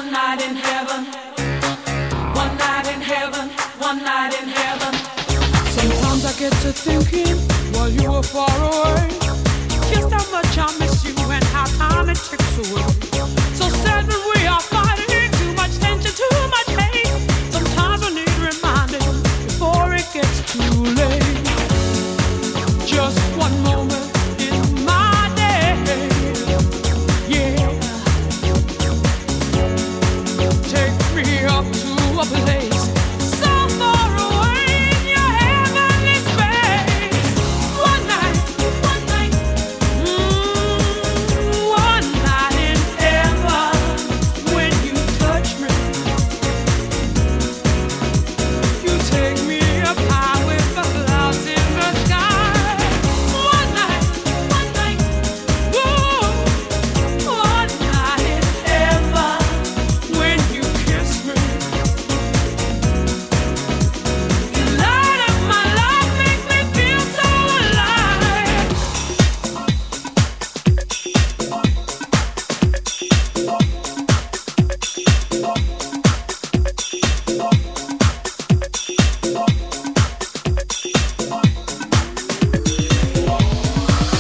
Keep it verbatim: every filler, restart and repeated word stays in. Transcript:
one night in heaven, one night in heaven, one night in heaven. Sometimes I get to thinking while you were far away, just how much I miss you and how time it ticks away. So sad when we